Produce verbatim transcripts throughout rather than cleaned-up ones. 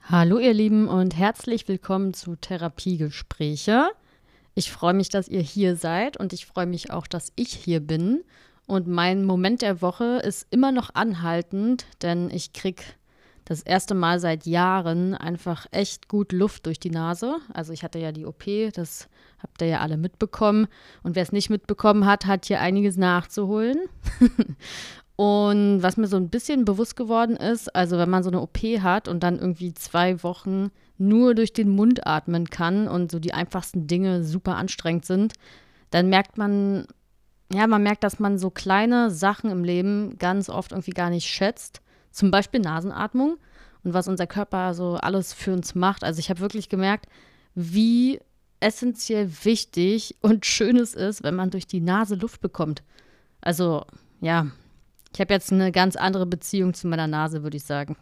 Hallo ihr Lieben und herzlich willkommen zu Therapiegespräche. Ich freue mich, dass ihr hier seid und ich freue mich auch, dass ich hier bin. Und mein Moment der Woche ist immer noch anhaltend, denn ich kriege das erste Mal seit Jahren einfach echt gut Luft durch die Nase. Also ich hatte ja die O P, das habt ihr ja alle mitbekommen. Und wer es nicht mitbekommen hat, hat hier einiges nachzuholen. Und was mir so ein bisschen bewusst geworden ist, also wenn man so eine O P hat und dann irgendwie zwei Wochen nur durch den Mund atmen kann und so die einfachsten Dinge super anstrengend sind, dann merkt man, ja, man merkt, dass man so kleine Sachen im Leben ganz oft irgendwie gar nicht schätzt. Zum Beispiel Nasenatmung und was unser Körper so alles für uns macht. Also ich habe wirklich gemerkt, wie essentiell wichtig und schön es ist, wenn man durch die Nase Luft bekommt. Also, ja, ich habe jetzt eine ganz andere Beziehung zu meiner Nase, würde ich sagen.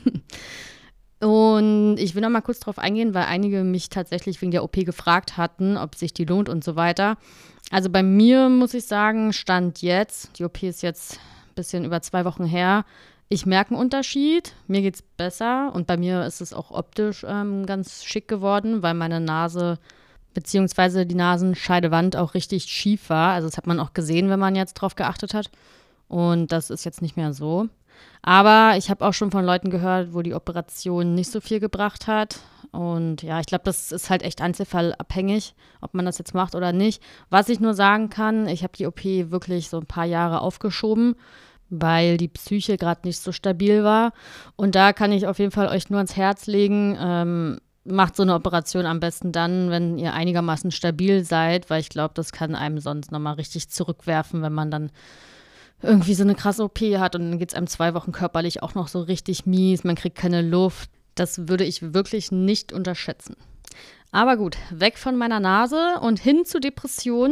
Und ich will noch mal kurz drauf eingehen, weil einige mich tatsächlich wegen der O P gefragt hatten, ob sich die lohnt und so weiter. Also bei mir muss ich sagen, Stand jetzt, die O P ist jetzt ein bisschen über zwei Wochen her, ich merke einen Unterschied, mir geht's besser und bei mir ist es auch optisch ähm, ganz schick geworden, weil meine Nase beziehungsweise die Nasenscheidewand auch richtig schief war. Also das hat man auch gesehen, wenn man jetzt drauf geachtet hat. Und das ist jetzt nicht mehr so. Aber ich habe auch schon von Leuten gehört, wo die Operation nicht so viel gebracht hat. Und ja, ich glaube, das ist halt echt einzelfallabhängig, ob man das jetzt macht oder nicht. Was ich nur sagen kann, ich habe die O P wirklich so ein paar Jahre aufgeschoben, weil die Psyche gerade nicht so stabil war. Und da kann ich auf jeden Fall euch nur ans Herz legen, ähm, macht so eine Operation am besten dann, wenn ihr einigermaßen stabil seid, weil ich glaube, das kann einem sonst nochmal richtig zurückwerfen, wenn man dann irgendwie so eine krasse O P hat und dann geht es einem zwei Wochen körperlich auch noch so richtig mies, man kriegt keine Luft. Das würde ich wirklich nicht unterschätzen. Aber gut, weg von meiner Nase und hin zu Depressionen.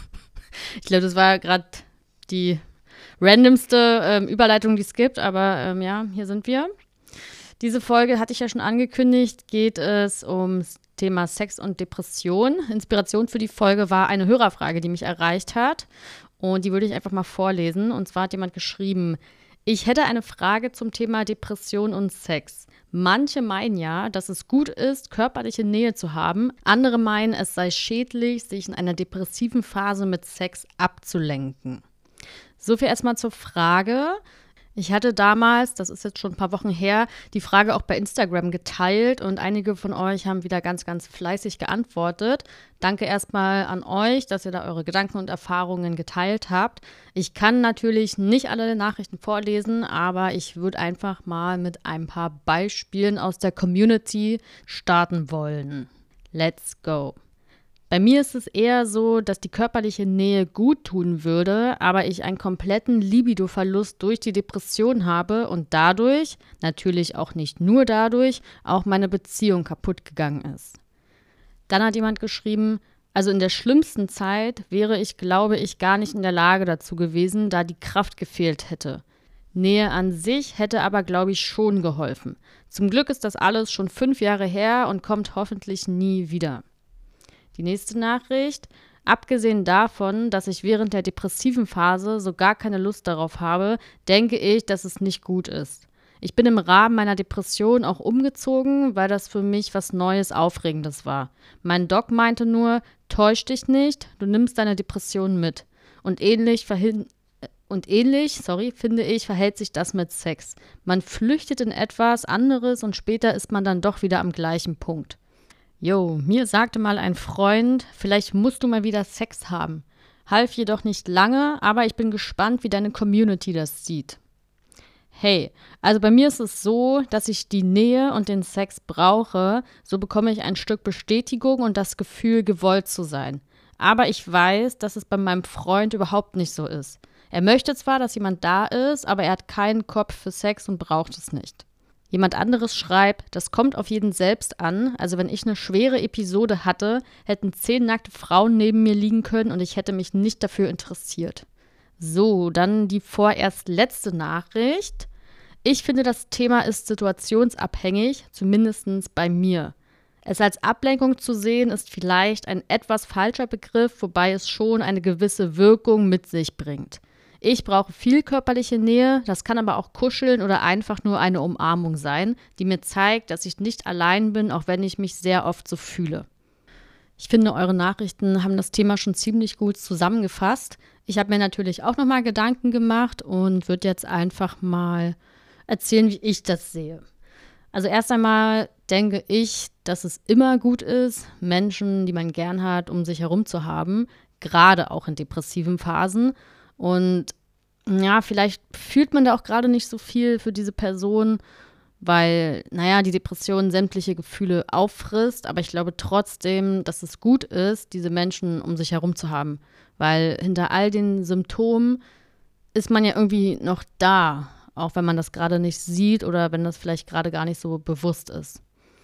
Ich glaube, das war gerade die randomste ähm, Überleitung, die es gibt, aber ähm, ja, hier sind wir. Diese Folge hatte ich ja schon angekündigt, geht es ums Thema Sex und Depression. Inspiration für die Folge war eine Hörerfrage, die mich erreicht hat. Und die würde ich einfach mal vorlesen. Und zwar hat jemand geschrieben: Ich hätte eine Frage zum Thema Depression und Sex. Manche meinen ja, dass es gut ist, körperliche Nähe zu haben. Andere meinen, es sei schädlich, sich in einer depressiven Phase mit Sex abzulenken. So viel erstmal zur Frage. Ich hatte damals, das ist jetzt schon ein paar Wochen her, die Frage auch bei Instagram geteilt und einige von euch haben wieder ganz, ganz fleißig geantwortet. Danke erstmal an euch, dass ihr da eure Gedanken und Erfahrungen geteilt habt. Ich kann natürlich nicht alle Nachrichten vorlesen, aber ich würde einfach mal mit ein paar Beispielen aus der Community starten wollen. Let's go! Bei mir ist es eher so, dass die körperliche Nähe gut tun würde, aber ich einen kompletten Libido-Verlust durch die Depression habe und dadurch, natürlich auch nicht nur dadurch, auch meine Beziehung kaputt gegangen ist. Dann hat jemand geschrieben, also in der schlimmsten Zeit wäre ich, glaube ich, gar nicht in der Lage dazu gewesen, da die Kraft gefehlt hätte. Nähe an sich hätte aber, glaube ich, schon geholfen. Zum Glück ist das alles schon fünf Jahre her und kommt hoffentlich nie wieder. Die nächste Nachricht: Abgesehen davon, dass ich während der depressiven Phase so gar keine Lust darauf habe, denke ich, dass es nicht gut ist. Ich bin im Rahmen meiner Depression auch umgezogen, weil das für mich was Neues, Aufregendes war. Mein Doc meinte nur, täusch dich nicht, du nimmst deine Depression mit. Und ähnlich, verhin- und ähnlich sorry, finde ich, verhält sich das mit Sex. Man flüchtet in etwas anderes und später ist man dann doch wieder am gleichen Punkt. Jo, mir sagte mal ein Freund, vielleicht musst du mal wieder Sex haben. Half jedoch nicht lange, aber ich bin gespannt, wie deine Community das sieht. Hey, also bei mir ist es so, dass ich die Nähe und den Sex brauche, so bekomme ich ein Stück Bestätigung und das Gefühl, gewollt zu sein. Aber ich weiß, dass es bei meinem Freund überhaupt nicht so ist. Er möchte zwar, dass jemand da ist, aber er hat keinen Kopf für Sex und braucht es nicht. Jemand anderes schreibt, das kommt auf jeden selbst an. Also wenn ich eine schwere Episode hatte, hätten zehn nackte Frauen neben mir liegen können und ich hätte mich nicht dafür interessiert. So, dann die vorerst letzte Nachricht. Ich finde, das Thema ist situationsabhängig, zumindest bei mir. Es als Ablenkung zu sehen, ist vielleicht ein etwas falscher Begriff, wobei es schon eine gewisse Wirkung mit sich bringt. Ich brauche viel körperliche Nähe, das kann aber auch Kuscheln oder einfach nur eine Umarmung sein, die mir zeigt, dass ich nicht allein bin, auch wenn ich mich sehr oft so fühle. Ich finde, eure Nachrichten haben das Thema schon ziemlich gut zusammengefasst. Ich habe mir natürlich auch nochmal Gedanken gemacht und würde jetzt einfach mal erzählen, wie ich das sehe. Also erst einmal denke ich, dass es immer gut ist, Menschen, die man gern hat, um sich herum zu haben, gerade auch in depressiven Phasen. Und ja, vielleicht fühlt man da auch gerade nicht so viel für diese Person, weil, naja, die Depression sämtliche Gefühle auffrisst. Aber ich glaube trotzdem, dass es gut ist, diese Menschen um sich herum zu haben. Weil hinter all den Symptomen ist man ja irgendwie noch da, auch wenn man das gerade nicht sieht oder wenn das vielleicht gerade gar nicht so bewusst ist.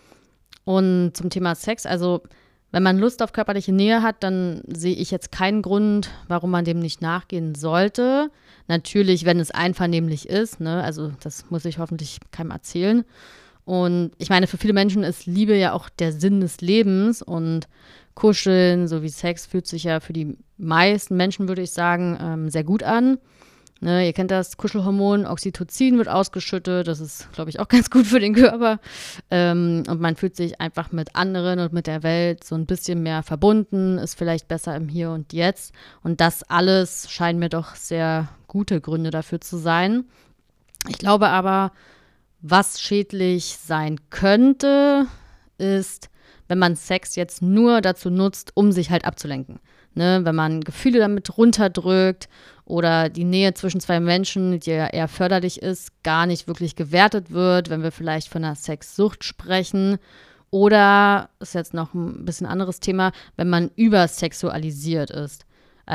Und zum Thema Sex, also wenn man Lust auf körperliche Nähe hat, dann sehe ich jetzt keinen Grund, warum man dem nicht nachgehen sollte. Natürlich, wenn es einvernehmlich ist, ne? Also das muss ich hoffentlich keinem erzählen. Und ich meine, für viele Menschen ist Liebe ja auch der Sinn des Lebens und Kuscheln sowie Sex fühlt sich ja für die meisten Menschen, würde ich sagen, ähm, sehr gut an. Ne, ihr kennt das Kuschelhormon, Oxytocin wird ausgeschüttet, das ist, glaube ich, auch ganz gut für den Körper. Ähm, und man fühlt sich einfach mit anderen und mit der Welt so ein bisschen mehr verbunden, ist vielleicht besser im Hier und Jetzt. Und das alles scheinen mir doch sehr gute Gründe dafür zu sein. Ich glaube aber, was schädlich sein könnte, ist, wenn man Sex jetzt nur dazu nutzt, um sich halt abzulenken. Ne, wenn man Gefühle damit runterdrückt oder die Nähe zwischen zwei Menschen, die ja eher förderlich ist, gar nicht wirklich gewertet wird, wenn wir vielleicht von einer Sexsucht sprechen. Oder, ist jetzt noch ein bisschen anderes Thema, wenn man übersexualisiert ist.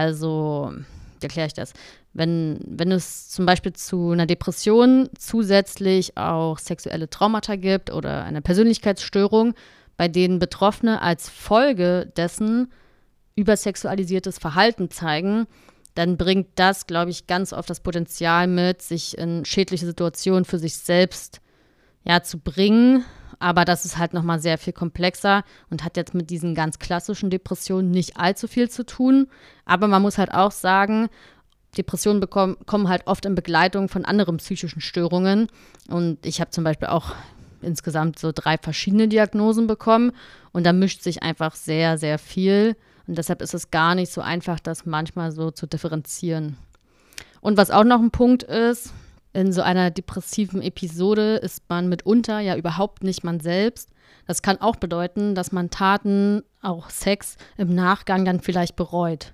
Also, wie erkläre ich das? Wenn, wenn es zum Beispiel zu einer Depression zusätzlich auch sexuelle Traumata gibt oder eine Persönlichkeitsstörung, bei denen Betroffene als Folge dessen übersexualisiertes Verhalten zeigen, dann bringt das, glaube ich, ganz oft das Potenzial mit, sich in schädliche Situationen für sich selbst ja, zu bringen. Aber das ist halt nochmal sehr viel komplexer und hat jetzt mit diesen ganz klassischen Depressionen nicht allzu viel zu tun. Aber man muss halt auch sagen, Depressionen bekommen, kommen halt oft in Begleitung von anderen psychischen Störungen. Und ich habe zum Beispiel auch insgesamt so drei verschiedene Diagnosen bekommen. Und da mischt sich einfach sehr, sehr viel. Und deshalb ist es gar nicht so einfach, das manchmal so zu differenzieren. Und was auch noch ein Punkt ist, in so einer depressiven Episode ist man mitunter ja überhaupt nicht man selbst. Das kann auch bedeuten, dass man Taten, auch Sex, im Nachgang dann vielleicht bereut.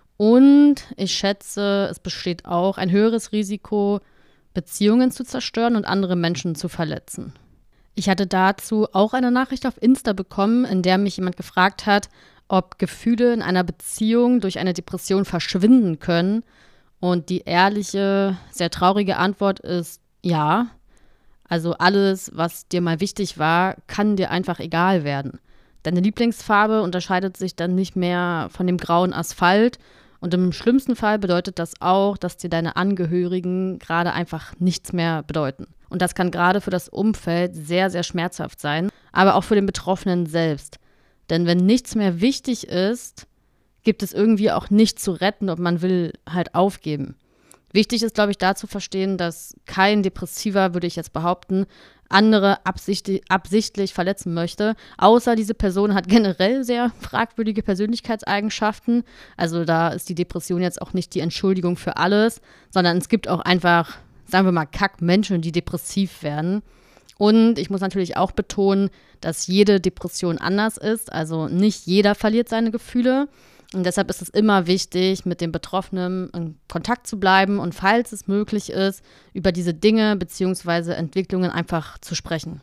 Und ich schätze, es besteht auch ein höheres Risiko, Beziehungen zu zerstören und andere Menschen zu verletzen. Ich hatte dazu auch eine Nachricht auf Insta bekommen, in der mich jemand gefragt hat, ob Gefühle in einer Beziehung durch eine Depression verschwinden können. Und die ehrliche, sehr traurige Antwort ist ja. Also alles, was dir mal wichtig war, kann dir einfach egal werden. Deine Lieblingsfarbe unterscheidet sich dann nicht mehr von dem grauen Asphalt. Und im schlimmsten Fall bedeutet das auch, dass dir deine Angehörigen gerade einfach nichts mehr bedeuten. Und das kann gerade für das Umfeld sehr, sehr schmerzhaft sein, aber auch für den Betroffenen selbst. Denn wenn nichts mehr wichtig ist, gibt es irgendwie auch nichts zu retten und man will halt aufgeben. Wichtig ist, glaube ich, da zu verstehen, dass kein Depressiver, würde ich jetzt behaupten, andere absichtlich, absichtlich verletzen möchte, außer diese Person hat generell sehr fragwürdige Persönlichkeitseigenschaften. Also da ist die Depression jetzt auch nicht die Entschuldigung für alles, sondern es gibt auch einfach, sagen wir mal, Kack-Menschen, die depressiv werden. Und ich muss natürlich auch betonen, dass jede Depression anders ist. Also nicht jeder verliert seine Gefühle. Und deshalb ist es immer wichtig, mit dem Betroffenen in Kontakt zu bleiben und falls es möglich ist, über diese Dinge bzw. Entwicklungen einfach zu sprechen.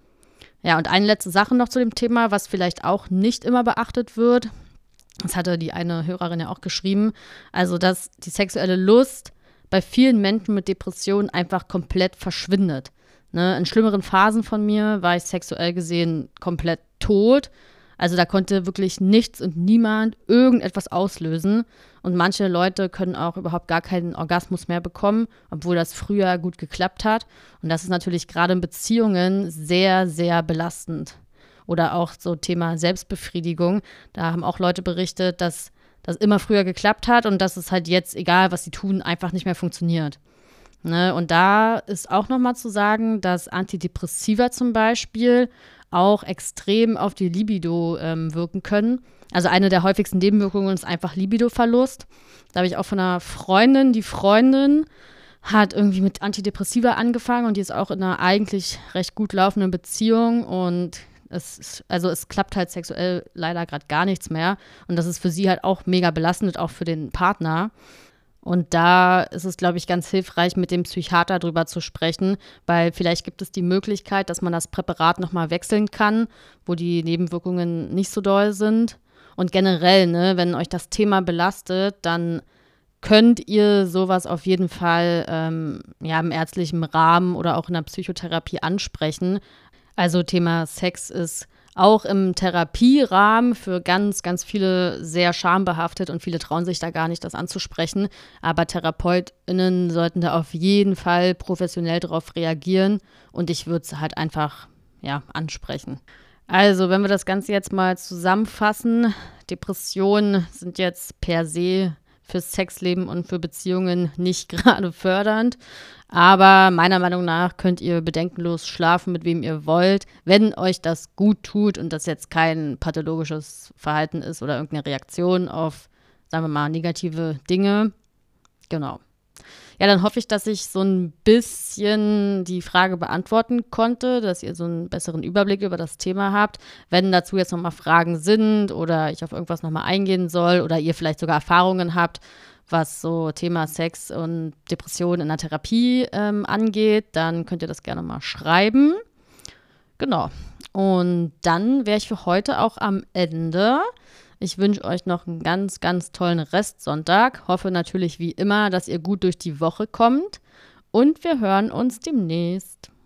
Ja, und eine letzte Sache noch zu dem Thema, was vielleicht auch nicht immer beachtet wird. Das hatte die eine Hörerin ja auch geschrieben. Also, dass die sexuelle Lust bei vielen Menschen mit Depressionen einfach komplett verschwindet. Ne, in schlimmeren Phasen von mir war ich sexuell gesehen komplett tot. Also da konnte wirklich nichts und niemand irgendetwas auslösen. Und manche Leute können auch überhaupt gar keinen Orgasmus mehr bekommen, obwohl das früher gut geklappt hat. Und das ist natürlich gerade in Beziehungen sehr, sehr belastend. Oder auch so Thema Selbstbefriedigung. Da haben auch Leute berichtet, dass das immer früher geklappt hat und dass es halt jetzt, egal was sie tun, einfach nicht mehr funktioniert. Ne? Und da ist auch nochmal zu sagen, dass Antidepressiva zum Beispiel auch extrem auf die Libido ähm, wirken können. Also eine der häufigsten Nebenwirkungen ist einfach Libidoverlust. Da habe ich auch von einer Freundin, die Freundin hat irgendwie mit Antidepressiva angefangen und die ist auch in einer eigentlich recht gut laufenden Beziehung und es ist, also es klappt halt sexuell leider gerade gar nichts mehr und das ist für sie halt auch mega belastend, auch für den Partner. Und da ist es, glaube ich, ganz hilfreich, mit dem Psychiater drüber zu sprechen, weil vielleicht gibt es die Möglichkeit, dass man das Präparat nochmal wechseln kann, wo die Nebenwirkungen nicht so doll sind. Und generell, ne, wenn euch das Thema belastet, dann könnt ihr sowas auf jeden Fall ähm, ja, im ärztlichen Rahmen oder auch in der Psychotherapie ansprechen. Also Thema Sex ist auch im Therapierahmen für ganz, ganz viele sehr schambehaftet und viele trauen sich da gar nicht, das anzusprechen. Aber TherapeutInnen sollten da auf jeden Fall professionell darauf reagieren und ich würde es halt einfach ja, ansprechen. Also, wenn wir das Ganze jetzt mal zusammenfassen, Depressionen sind jetzt per se fürs Sexleben und für Beziehungen nicht gerade fördernd. Aber meiner Meinung nach könnt ihr bedenkenlos schlafen, mit wem ihr wollt, wenn euch das gut tut und das jetzt kein pathologisches Verhalten ist oder irgendeine Reaktion auf, sagen wir mal, negative Dinge. Genau. Ja, dann hoffe ich, dass ich so ein bisschen die Frage beantworten konnte, dass ihr so einen besseren Überblick über das Thema habt. Wenn dazu jetzt nochmal Fragen sind oder ich auf irgendwas nochmal eingehen soll oder ihr vielleicht sogar Erfahrungen habt, was so Thema Sex und Depression in der Therapie ähm, angeht, dann könnt ihr das gerne mal schreiben. Genau. Und dann wäre ich für heute auch am Ende. Ich wünsche euch noch einen ganz, ganz tollen Restsonntag. Hoffe natürlich wie immer, dass ihr gut durch die Woche kommt. Und wir hören uns demnächst.